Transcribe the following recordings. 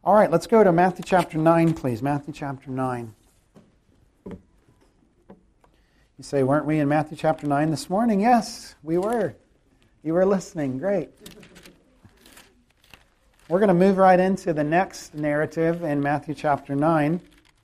All right, let's go to Matthew chapter 9, please. Matthew chapter 9. You say, weren't we in Matthew chapter 9 this morning? Yes, we were. You were listening. Great. We're going to move right into the next narrative in Matthew chapter 9,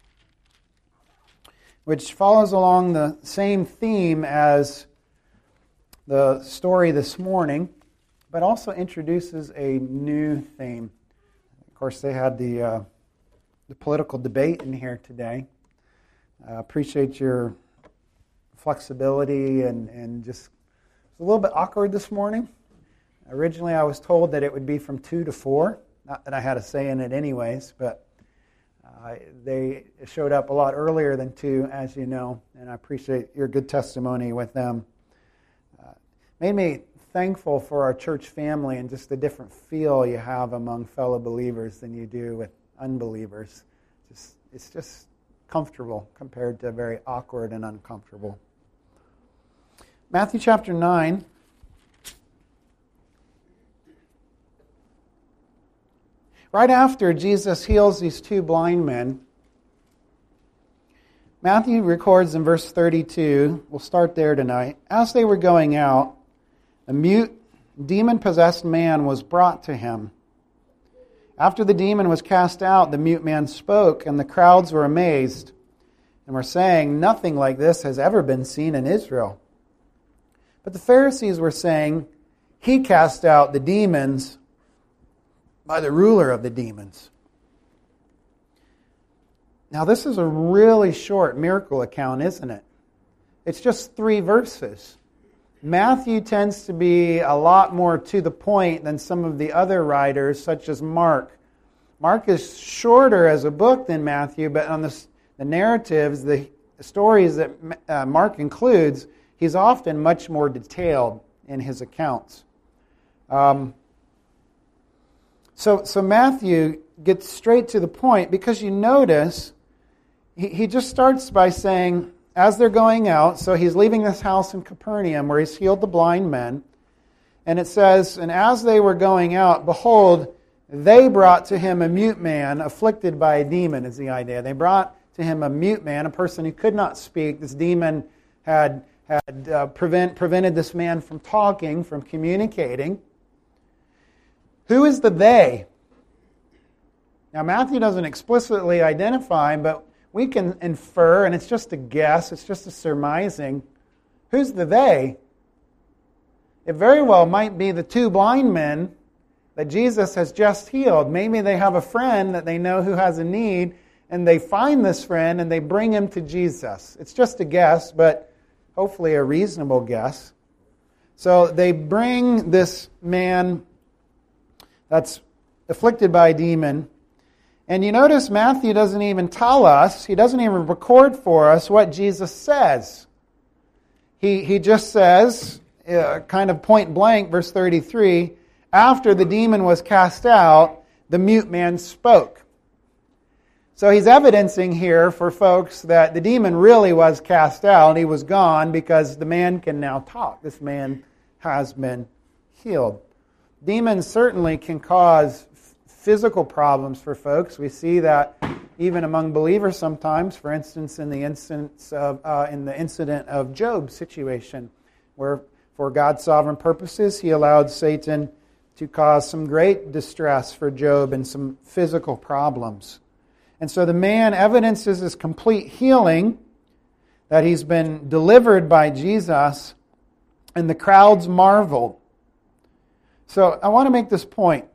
which follows along the same theme as the story this morning, but also introduces a new theme. Of course, they had the political debate in here today. Appreciate your flexibility and just it's a little bit awkward this morning. Originally, I was told that it would be from 2 to 4. Not that I had a say in it anyways, but they showed up a lot earlier than 2, as you know, and I appreciate your good testimony with them. Made me thankful for our church family and just the different feel you have among fellow believers than you do with unbelievers. It's just comfortable compared to very awkward and uncomfortable. Matthew chapter 9. Right after Jesus heals these 2 blind men, Matthew records in verse 32, we'll start there tonight, as they were going out, a mute, demon-possessed man was brought to him. After the demon was cast out, the mute man spoke, and the crowds were amazed and were saying, nothing like this has ever been seen in Israel. But the Pharisees were saying, he cast out the demons by the ruler of the demons. Now this is a really short miracle account, isn't it? It's just 3 verses. Matthew tends to be a lot more to the point than some of the other writers, such as Mark. Mark is shorter as a book than Matthew, but on the narratives, the stories that Mark includes, he's often much more detailed in his accounts. So Matthew gets straight to the point because you notice he just starts by saying, as they're going out, so he's leaving this house in Capernaum where he's healed the blind men, and it says, and as they were going out, behold, they brought to him a mute man afflicted by a demon, is the idea. They brought to him a mute man, a person who could not speak. This demon had prevented this man from talking, from communicating. Who is the they? Now, Matthew doesn't explicitly identify, but we can infer, and it's just a guess, it's just a surmising. Who's the they? It very well might be the 2 blind men that Jesus has just healed. Maybe they have a friend that they know who has a need, and they find this friend and they bring him to Jesus. It's just a guess, but hopefully a reasonable guess. So they bring this man that's afflicted by a demon. And you notice Matthew doesn't even tell us, he doesn't even record for us what Jesus says. He just says, kind of point blank, verse 33, after the demon was cast out, the mute man spoke. So he's evidencing here for folks that the demon really was cast out. He was gone because the man can now talk. This man has been healed. Demons certainly can cause physical problems for folks. We see that even among believers sometimes. For instance, in the incident of Job's situation, where for God's sovereign purposes, He allowed Satan to cause some great distress for Job and some physical problems. And so the man evidences his complete healing, that he's been delivered by Jesus, and the crowds marveled. So I want to make this point.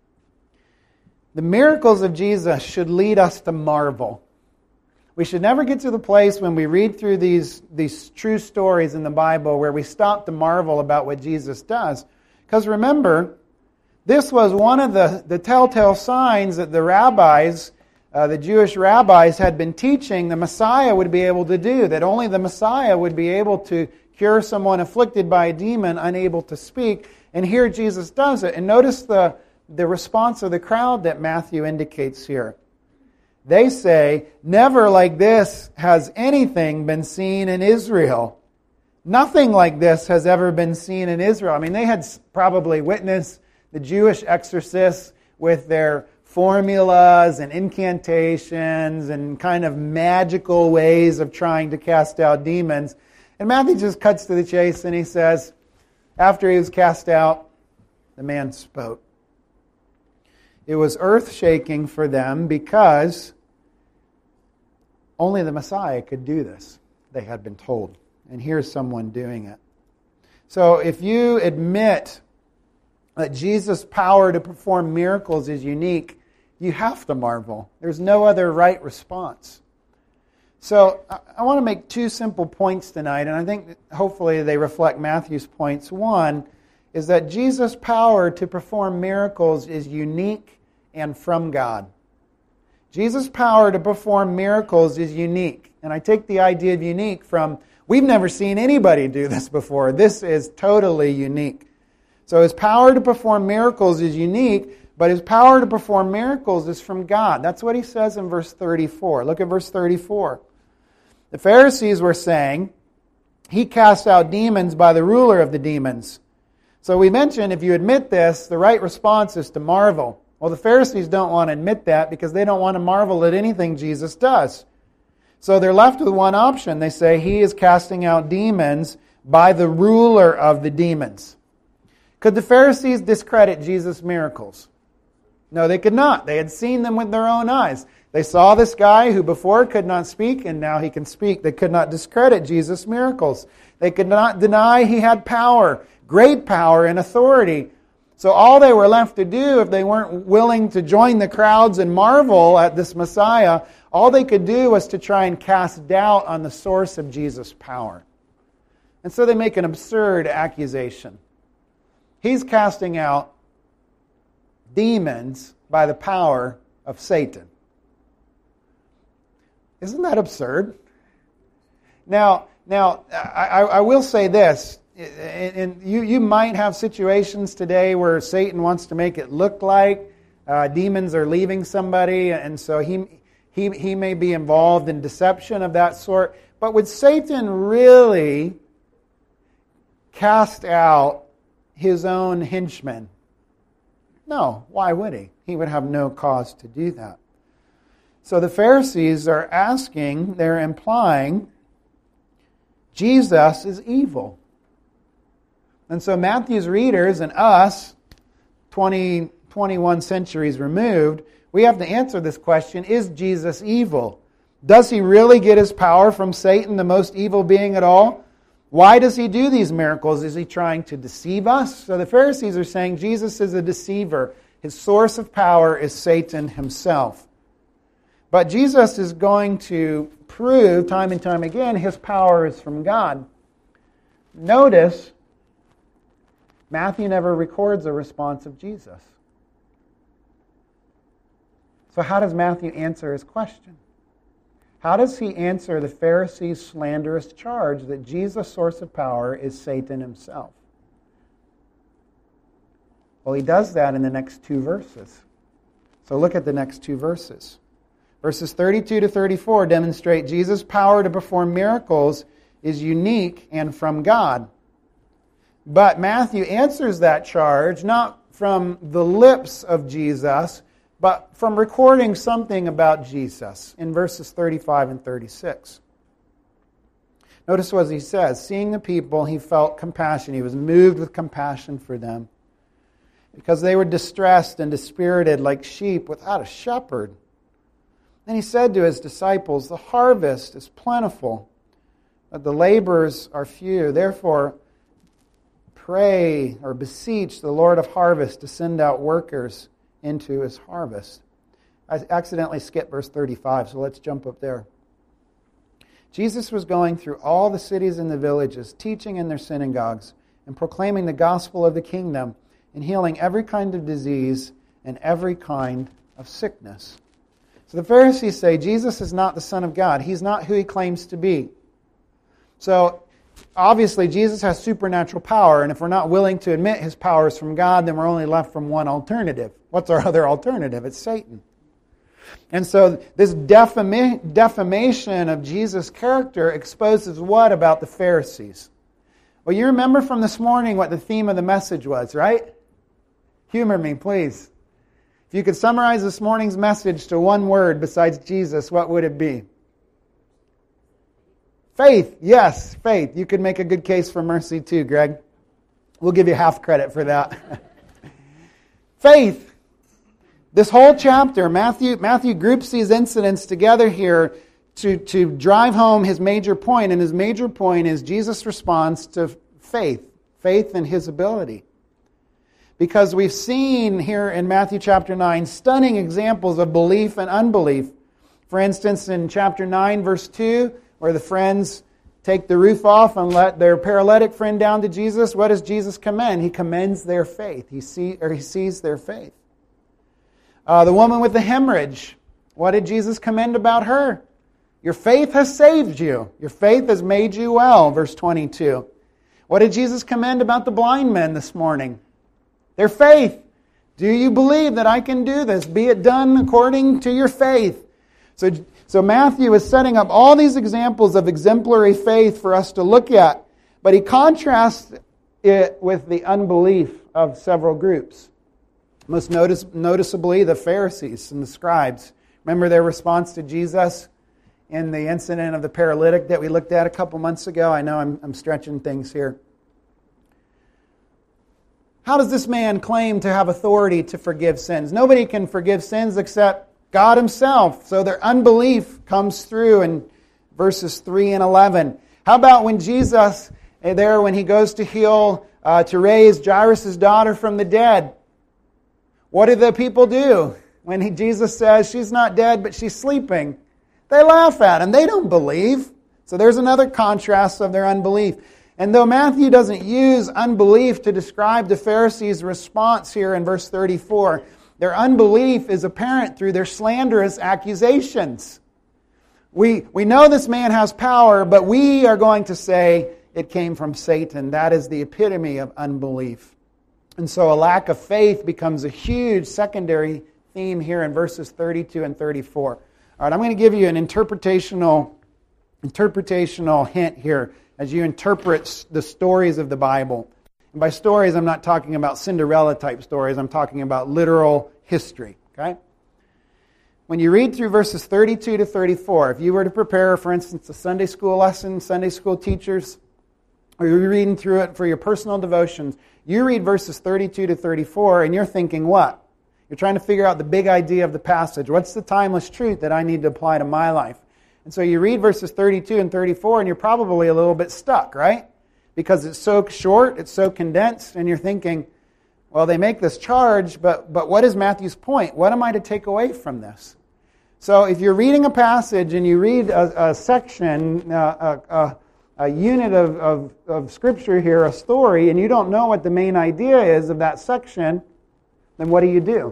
The miracles of Jesus should lead us to marvel. We should never get to the place when we read through these true stories in the Bible where we stop to marvel about what Jesus does. Because remember, this was one of the telltale signs that the rabbis, the Jewish rabbis, had been teaching the Messiah would be able to do, that only the Messiah would be able to cure someone afflicted by a demon, unable to speak. And here Jesus does it. And notice the response of the crowd that Matthew indicates here. They say, never like this has anything been seen in Israel. Nothing like this has ever been seen in Israel. I mean, they had probably witnessed the Jewish exorcists with their formulas and incantations and kind of magical ways of trying to cast out demons. And Matthew just cuts to the chase and he says, after he was cast out, the man spoke. It was earth-shaking for them because only the Messiah could do this, they had been told. And here's someone doing it. So if you admit that Jesus' power to perform miracles is unique, you have to marvel. There's no other right response. So I want to make two simple points tonight, and I think hopefully they reflect Matthew's points. One is that Jesus' power to perform miracles is unique and from God. Jesus' power to perform miracles is unique. And I take the idea of unique from, we've never seen anybody do this before. This is totally unique. So his power to perform miracles is unique, but his power to perform miracles is from God. That's what he says in verse 34. Look at verse 34. The Pharisees were saying, he casts out demons by the ruler of the demons. So we mentioned, if you admit this, the right response is to marvel. Well, the Pharisees don't want to admit that because they don't want to marvel at anything Jesus does. So they're left with one option. They say he is casting out demons by the ruler of the demons. Could the Pharisees discredit Jesus' miracles? No, they could not. They had seen them with their own eyes. They saw this guy who before could not speak, and now he can speak. They could not discredit Jesus' miracles. They could not deny he had power, great power and authority. So all they were left to do, if they weren't willing to join the crowds and marvel at this Messiah, all they could do was to try and cast doubt on the source of Jesus' power. And so they make an absurd accusation. He's casting out demons by the power of Satan. Isn't that absurd? Now, I will say this. And you might have situations today where Satan wants to make it look like demons are leaving somebody, and so he may be involved in deception of that sort. But would Satan really cast out his own henchmen? No. Why would he? He would have no cause to do that. So the Pharisees are asking, they're implying, Jesus is evil. And so Matthew's readers and us, 21 centuries removed, we have to answer this question, is Jesus evil? Does he really get his power from Satan, the most evil being at all? Why does he do these miracles? Is he trying to deceive us? So the Pharisees are saying Jesus is a deceiver. His source of power is Satan himself. But Jesus is going to prove time and time again his power is from God. Notice, Matthew never records a response of Jesus. So how does Matthew answer his question? How does he answer the Pharisees' slanderous charge that Jesus' source of power is Satan himself? Well, he does that in the next two verses. So look at the next two verses. Verses 32 to 34 demonstrate Jesus' power to perform miracles is unique and from God. But Matthew answers that charge not from the lips of Jesus, but from recording something about Jesus in verses 35 and 36. Notice what he says. Seeing the people, he felt compassion. He was moved with compassion for them because they were distressed and dispirited like sheep without a shepherd. Then he said to his disciples, the harvest is plentiful, but the laborers are few. Therefore, pray or beseech the Lord of harvest to send out workers into his harvest. I accidentally skipped verse 35, so let's jump up there. Jesus was going through all the cities and the villages, teaching in their synagogues and proclaiming the gospel of the kingdom and healing every kind of disease and every kind of sickness. So the Pharisees say Jesus is not the Son of God. He's not who he claims to be. So obviously Jesus has supernatural power, and if we're not willing to admit his power is from God, then we're only left from one alternative. What's our other alternative? It's Satan. And so this defamation of Jesus' character exposes what about the Pharisees? Well, you remember from this morning what the theme of the message was, right? Humor me, please. If you could summarize this morning's message to one word besides Jesus, what would it be? Faith. Yes, faith. You could make a good case for mercy too, Greg. We'll give you half credit for that. Faith. This whole chapter, Matthew groups these incidents together here to drive home his major point. And his major point is Jesus' response to faith. Faith in his ability. Because we've seen here in Matthew chapter 9 stunning examples of belief and unbelief. For instance, in chapter 9, verse 2, where the friends take the roof off and let their paralytic friend down to Jesus, what does Jesus commend? He commends their faith. He sees their faith. The woman with the hemorrhage, what did Jesus commend about her? Your faith has saved you. Your faith has made you well, verse 22. What did Jesus commend about the blind men this morning? Their faith. Do you believe that I can do this? Be it done according to your faith. So Matthew is setting up all these examples of exemplary faith for us to look at, but he contrasts it with the unbelief of several groups. Most noticeably the Pharisees and the scribes. Remember their response to Jesus in the incident of the paralytic that we looked at a couple months ago? I know I'm stretching things here. How does this man claim to have authority to forgive sins? Nobody can forgive sins except God himself. So their unbelief comes through in verses 3 and 11. How about when Jesus, when he goes to heal, to raise Jairus' daughter from the dead? What do the people do? When Jesus says she's not dead but she's sleeping, they laugh at him. They don't believe. So there's another contrast of their unbelief. And though Matthew doesn't use unbelief to describe the Pharisees' response here in verse 34, their unbelief is apparent through their slanderous accusations. We know this man has power, but we are going to say it came from Satan. That is the epitome of unbelief. And so a lack of faith becomes a huge secondary theme here in verses 32 and 34. All right, I'm going to give you an interpretational hint here as you interpret the stories of the Bible. And by stories, I'm not talking about Cinderella-type stories. I'm talking about literal history. Okay? When you read through verses 32 to 34, if you were to prepare, for instance, a Sunday school lesson, Sunday school teachers, or you're reading through it for your personal devotions, you read verses 32 to 34, and you're thinking what? You're trying to figure out the big idea of the passage. What's the timeless truth that I need to apply to my life? And so you read verses 32 and 34, and you're probably a little bit stuck, right? Because it's so short, it's so condensed, and you're thinking, well, they make this charge, but what is Matthew's point? What am I to take away from this? So if you're reading a passage and you read a section, a unit of Scripture here, a story, and you don't know what the main idea is of that section, then what do?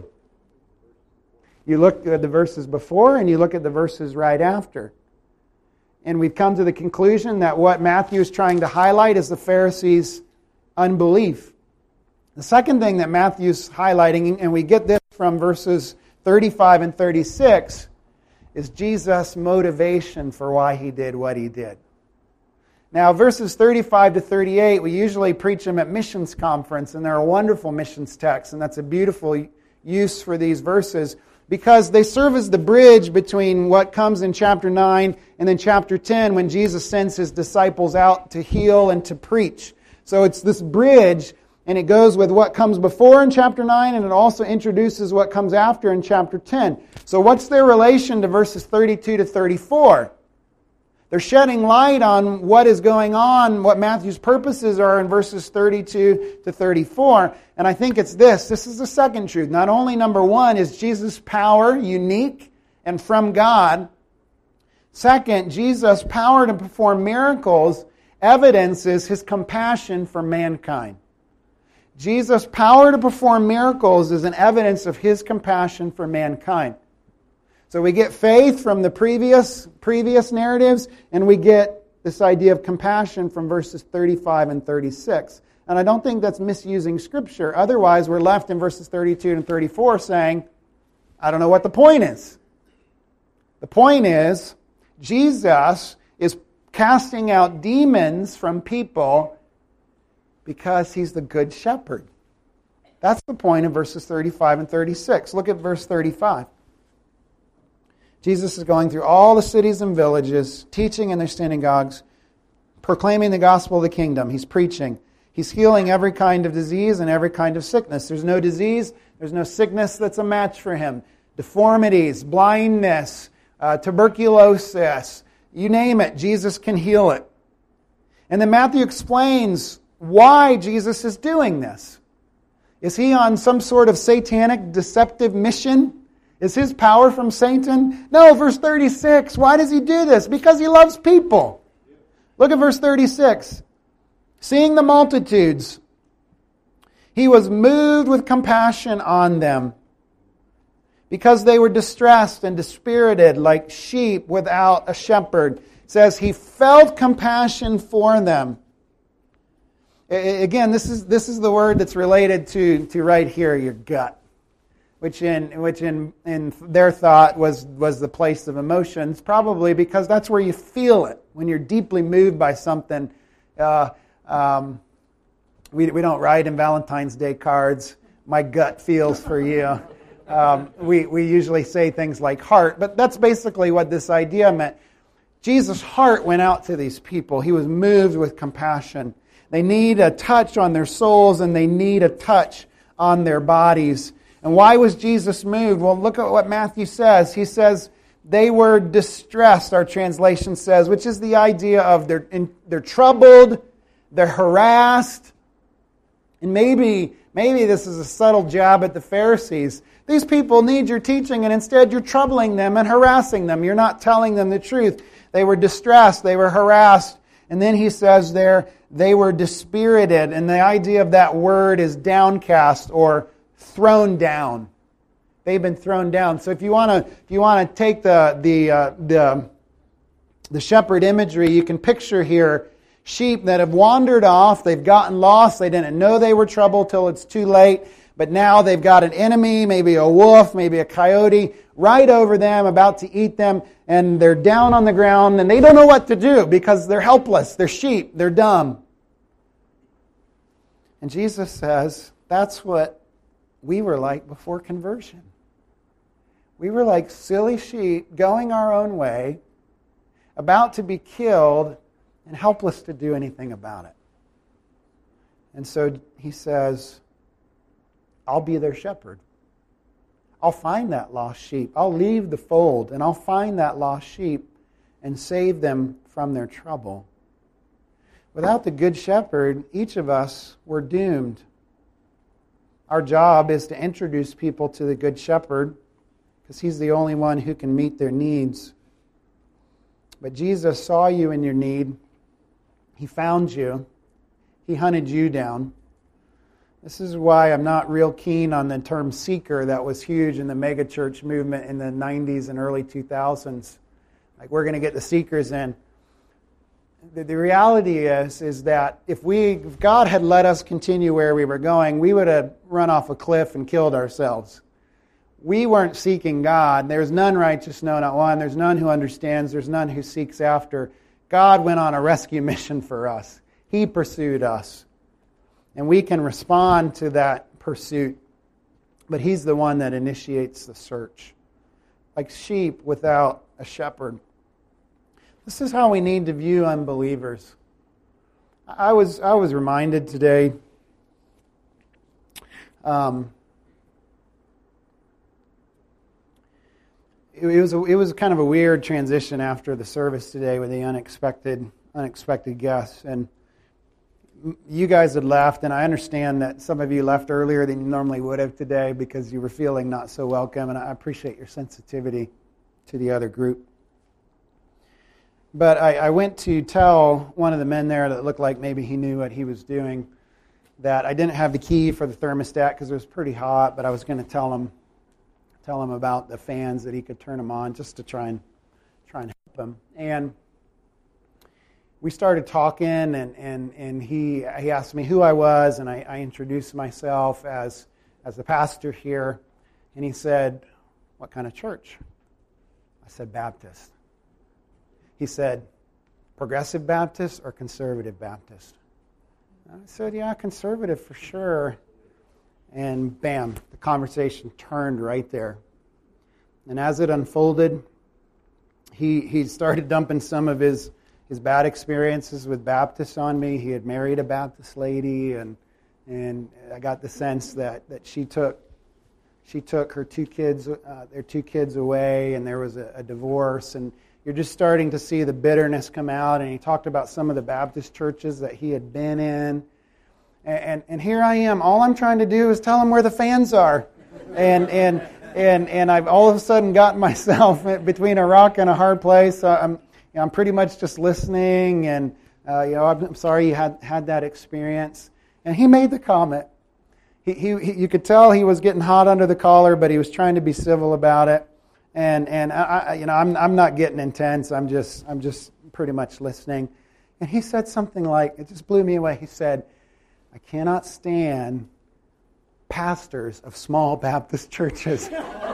You look at the verses before and you look at the verses right after. And we've come to the conclusion that what Matthew is trying to highlight is the Pharisees' unbelief. The second thing that Matthew's highlighting, and we get this from verses 35 and 36, is Jesus' motivation for why he did what he did. Now, verses 35 to 38, we usually preach them at missions conference, and they're a wonderful missions text, and that's a beautiful use for these verses, because they serve as the bridge between what comes in chapter 9 and then chapter 10 when Jesus sends his disciples out to heal and to preach. So it's this bridge, and it goes with what comes before in chapter 9, and it also introduces what comes after in chapter 10. So what's their relation to verses 32 to 34? They're shedding light on what is going on, what Matthew's purposes are in verses 32 to 34. And I think it's this. This is the second truth. Not only, number one, is Jesus' power unique and from God. Second, Jesus' power to perform miracles evidences his compassion for mankind. Jesus' power to perform miracles is an evidence of his compassion for mankind. So we get faith from the previous narratives, and we get this idea of compassion from verses 35 and 36. And I don't think that's misusing Scripture. Otherwise, we're left in verses 32 and 34 saying, I don't know what the point is. The point is, Jesus is casting out demons from people because he's the good shepherd. That's the point of verses 35 and 36. Look at verse 35. Jesus is going through all the cities and villages, teaching in their synagogues, proclaiming the gospel of the kingdom. He's preaching. He's healing every kind of disease and every kind of sickness. There's no disease, there's no sickness that's a match for him. Deformities, blindness, tuberculosis, you name it, Jesus can heal it. And then Matthew explains why Jesus is doing this. Is he on some sort of satanic deceptive mission? Is his power from Satan? No, verse 36. Why does he do this? Because he loves people. Look at verse 36. Seeing the multitudes, he was moved with compassion on them, because they were distressed and dispirited like sheep without a shepherd. It says he felt compassion for them. Again, this is the word that's related to right here, your gut, which in their thought was the place of emotions, probably because that's where you feel it when you're deeply moved by something. We don't write in Valentine's Day cards, "My gut feels for you." We usually say things like heart, but that's basically what this idea meant. Jesus' heart went out to these people. He was moved with compassion. They need a touch on their souls, and they need a touch on their bodies. And why was Jesus moved? Well, look at what Matthew says. He says they were distressed, our translation says, which is the idea of they're troubled, they're harassed. And maybe this is a subtle jab at the Pharisees. These people need your teaching, and instead you're troubling them and harassing them. You're not telling them the truth. They were distressed, they were harassed. And then he says there, they were dispirited. And the idea of that word is downcast or thrown down. They've been thrown down. So if you want to take the shepherd imagery, you can picture here sheep that have wandered off, they've gotten lost, they didn't know they were troubled till it's too late, but now they've got an enemy, maybe a wolf, maybe a coyote, right over them, about to eat them, and they're down on the ground, and they don't know what to do because they're helpless, they're sheep, they're dumb. And Jesus says, that's what we were like before conversion. We were like silly sheep going our own way, about to be killed, and helpless to do anything about it. And so he says, I'll be their shepherd. I'll find that lost sheep. I'll leave the fold, and I'll find that lost sheep and save them from their trouble. Without the good shepherd, each of us were doomed. Our job is to introduce people to the good shepherd, because he's the only one who can meet their needs. But Jesus saw you in your need. He found you. He hunted you down. This is why I'm not real keen on the term seeker that was huge in the megachurch movement in the 90s and early 2000s. Like, we're going to get the seekers in. The reality is that if God had let us continue where we were going, we would have run off a cliff and killed ourselves. We weren't seeking God. There's none righteous, no, not one. There's none who understands. There's none who seeks after. God went on a rescue mission for us. He pursued us. And we can respond to that pursuit. But He's the one that initiates the search. Like sheep without a shepherd. This is how we need to view unbelievers. I was reminded today, it was kind of a weird transition after the service today with the unexpected guests. And you guys had left, and I understand that some of you left earlier than you normally would have today because you were feeling not so welcome, and I appreciate your sensitivity to the other group. But I went to tell one of the men there that looked like maybe he knew what he was doing that I didn't have the key for the thermostat because it was pretty hot, but I was going to tell him about the fans that he could turn them on just to try and help him. And we started talking, and he asked me who I was, and I introduced myself as the pastor here. And he said, "What kind of church?" I said, "Baptist." He said, "Progressive Baptist or Conservative Baptist?" I said, "Yeah, conservative for sure." And bam, the conversation turned right there. And as it unfolded, he started dumping some of his bad experiences with Baptists on me. He had married a Baptist lady, and I got the sense that she took her their two kids away, and there was a divorce, and you're just starting to see the bitterness come out. And he talked about some of the Baptist churches that he had been in, and here I am. All I'm trying to do is tell him where the fans are, and I've all of a sudden gotten myself between a rock and a hard place. I'm pretty much just listening, and I'm sorry you had that experience. And he made the comment. You could tell he was getting hot under the collar, but he was trying to be civil about it. And I'm not getting intense. I'm just pretty much listening. And he said something like, it just blew me away. He said, "I cannot stand pastors of small Baptist churches."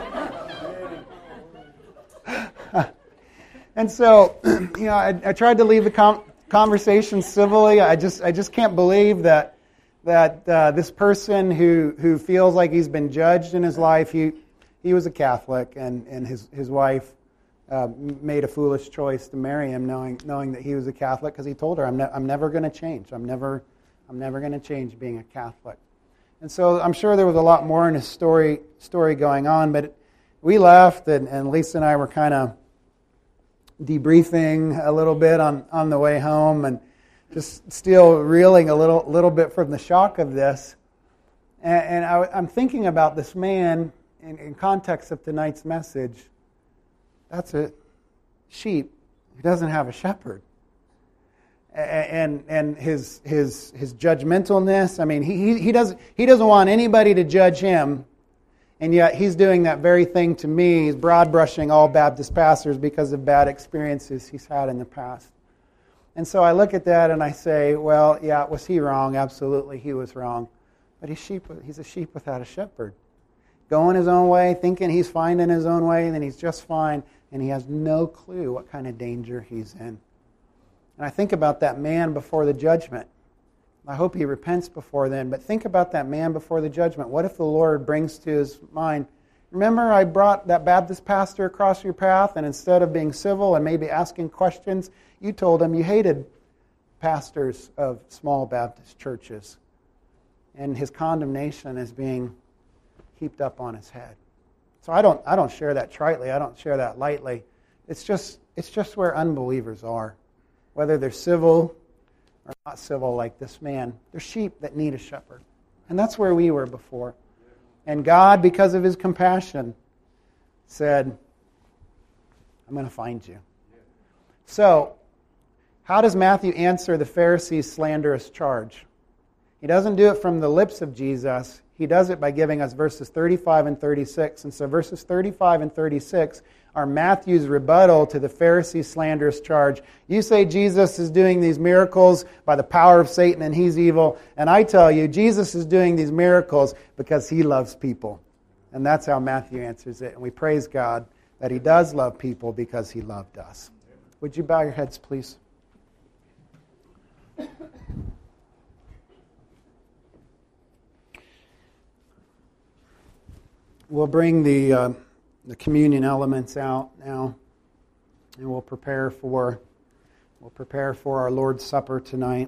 And so, I tried to leave the conversation civilly. I just can't believe that this person who feels like he's been judged in his life, he was a Catholic, and his wife made a foolish choice to marry him, knowing that he was a Catholic, because he told her, "I'm never going to change. I'm never going to change being a Catholic." And so I'm sure there was a lot more in his story going on, but we left, and Lisa and I were kind of debriefing a little bit on the way home, and just still reeling a little bit from the shock of this. And I'm thinking about this man in context of tonight's message. That's a sheep who doesn't have a shepherd. And his judgmentalness. I mean, he doesn't want anybody to judge him, and yet he's doing that very thing to me. He's broad brushing all Baptist pastors because of bad experiences he's had in the past. And so I look at that and I say, well, yeah, was he wrong? Absolutely, he was wrong. But he's a sheep without a shepherd, going his own way, thinking he's fine in his own way, and then he's just fine, and he has no clue what kind of danger he's in. And I think about that man before the judgment. I hope he repents before then, but think about that man before the judgment. What if the Lord brings to his mind, "Remember, I brought that Baptist pastor across your path, and instead of being civil and maybe asking questions, you told him you hated pastors of small Baptist churches." And his condemnation is being heaped up on his head. So I don't share that tritely. I don't share that lightly. It's just where unbelievers are. Whether they're civil or not civil like this man, they're sheep that need a shepherd. And that's where we were before. And God, because of his compassion, said, "I'm going to find you." So, how does Matthew answer the Pharisees' slanderous charge? He doesn't do it from the lips of Jesus. He does it by giving us verses 35 and 36. And so verses 35 and 36 are Matthew's rebuttal to the Pharisees' slanderous charge. You say Jesus is doing these miracles by the power of Satan and he's evil. And I tell you, Jesus is doing these miracles because he loves people. And that's how Matthew answers it. And we praise God that he does love people because he loved us. Would you bow your heads, please? We'll bring the communion elements out now, and we'll prepare for our Lord's Supper tonight.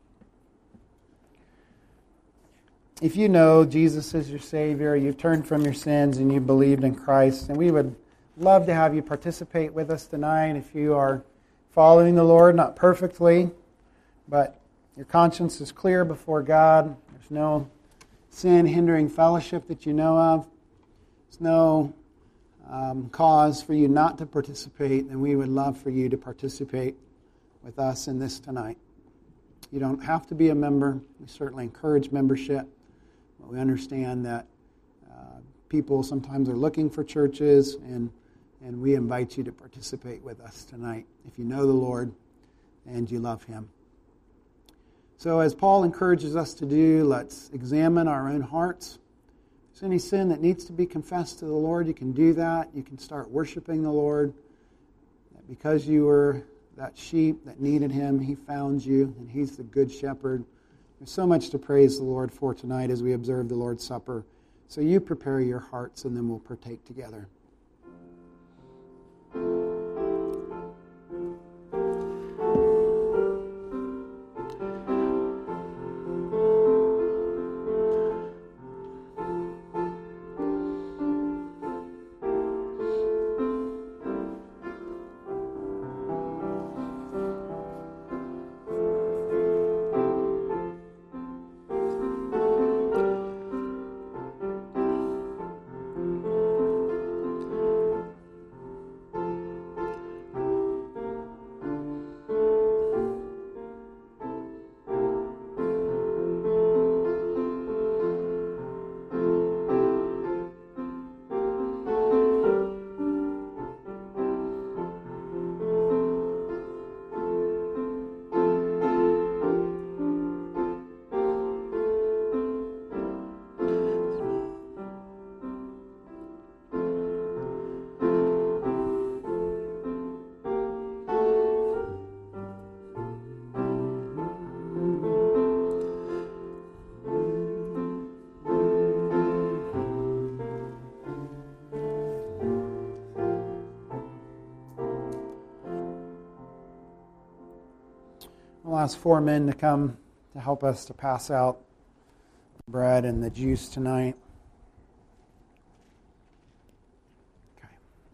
If you know Jesus is your Savior, you've turned from your sins and you believed in Christ, and we would love to have you participate with us tonight. If you are following the Lord, not perfectly, but your conscience is clear before God, there's no sin hindering fellowship that you know of, there's no cause for you not to participate, then we would love for you to participate with us in this tonight. You don't have to be a member. We certainly encourage membership, but we understand that people sometimes are looking for churches, and we invite you to participate with us tonight if you know the Lord and you love Him. So as Paul encourages us to do, let's examine our own hearts. If there's any sin that needs to be confessed to the Lord, you can do that. You can start worshiping the Lord. That because you were that sheep that needed Him, He found you, and He's the good shepherd. There's so much to praise the Lord for tonight as we observe the Lord's Supper. So you prepare your hearts, and then we'll partake together. I'll ask 4 men to come to help us to pass out the bread and the juice tonight. Okay.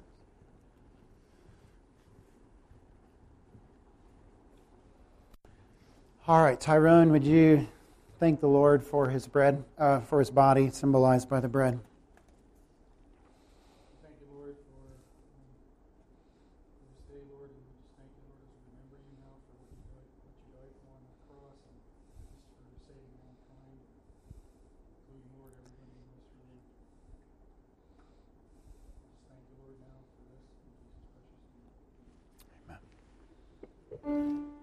All right, Tyrone, would you thank the Lord for his bread, for his body symbolized by the bread? Thank you, Lord, for this day, Lord, and we just thank you, Lord, as we remember you now for what you died for on the cross, and just for saving mankind, including, Lord, everybody in this room. Just thank you, Lord, now for this in Jesus' precious name. Amen.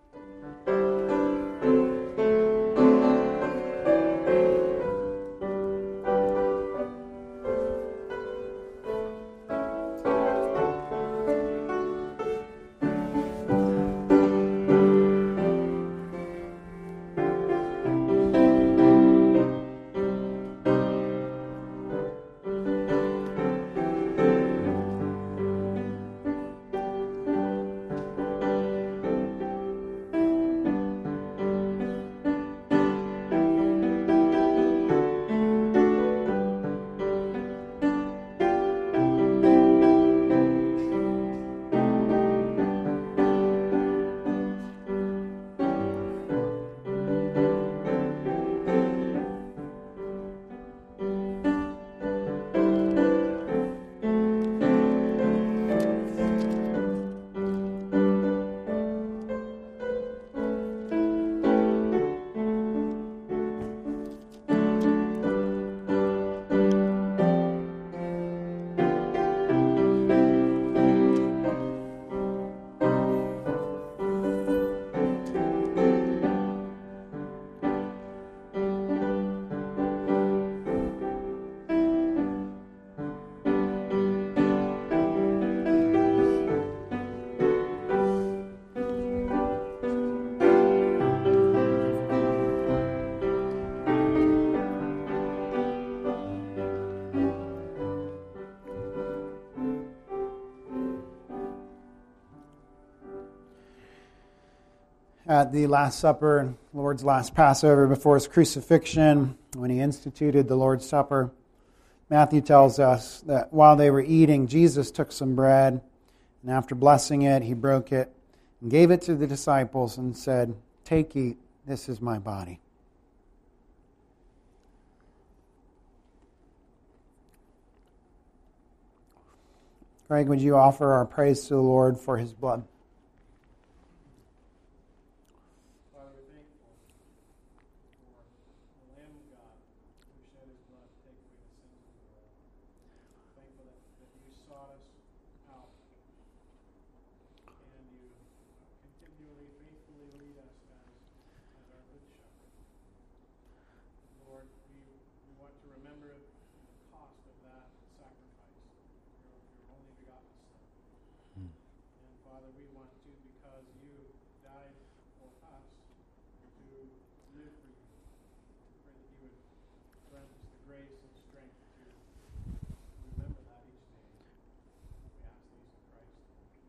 At the Last Supper, Lord's last Passover before his crucifixion, when he instituted the Lord's Supper, Matthew tells us that while they were eating, Jesus took some bread, and after blessing it, he broke it and gave it to the disciples and said, "Take, eat, this is my body." Greg, would you offer our praise to the Lord for his blood? Father, we're thankful for the Lamb of God who shed his blood to take away the sins of the world. Thankful that you sought us out and you continually, faithfully lead us as our good shepherd. Lord, we want to remember the cost of that sacrifice, your only begotten Son. And Father, we want to, because you died for us, to live for you. Pray that you would grant us the grace and strength to remember that each day. We ask these in Christ.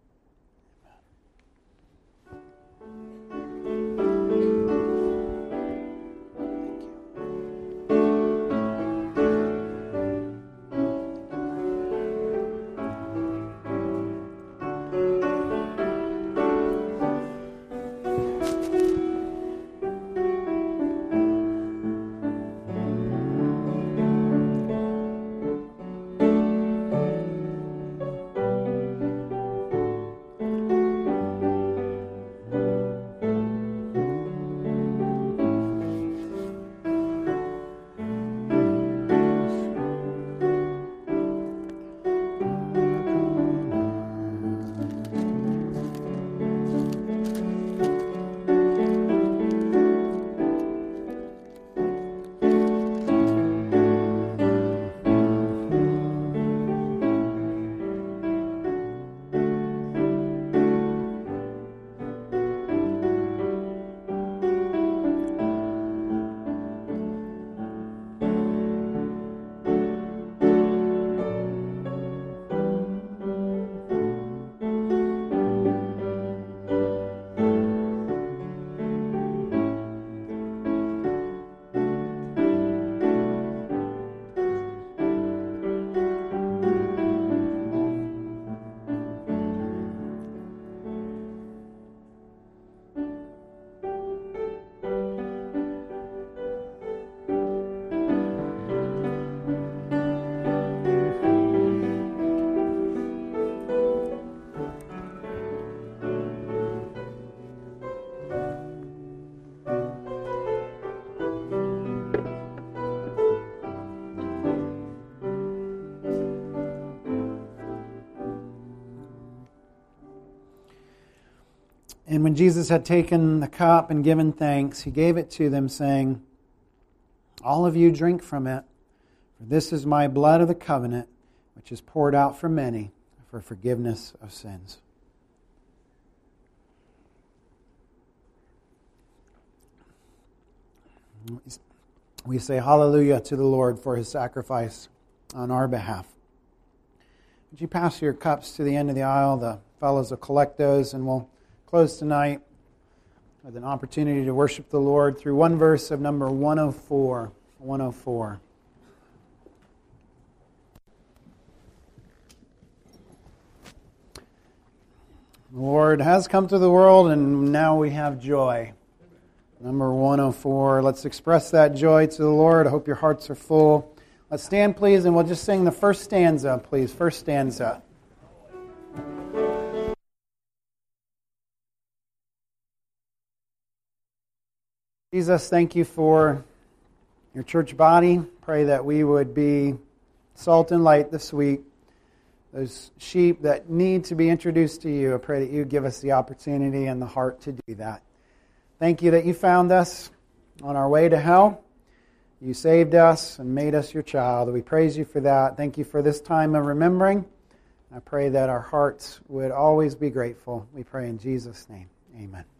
And when Jesus had taken the cup and given thanks, he gave it to them, saying, "All of you drink from it, for this is my blood of the covenant, which is poured out for many for forgiveness of sins." We say hallelujah to the Lord for his sacrifice on our behalf. Would you pass your cups to the end of the aisle? The fellows will collect those, and we'll close tonight with an opportunity to worship the Lord through one verse of number 104. 104. The Lord has come to the world, and now we have joy. Number 104. Let's express that joy to the Lord. I hope your hearts are full. Let's stand, please, and we'll just sing the first stanza, please. First stanza. Jesus, thank you for your church body. Pray that we would be salt and light this week. Those sheep that need to be introduced to you, I pray that you give us the opportunity and the heart to do that. Thank you that you found us on our way to hell. You saved us and made us your child. We praise you for that. Thank you for this time of remembering. I pray that our hearts would always be grateful. We pray in Jesus' name. Amen.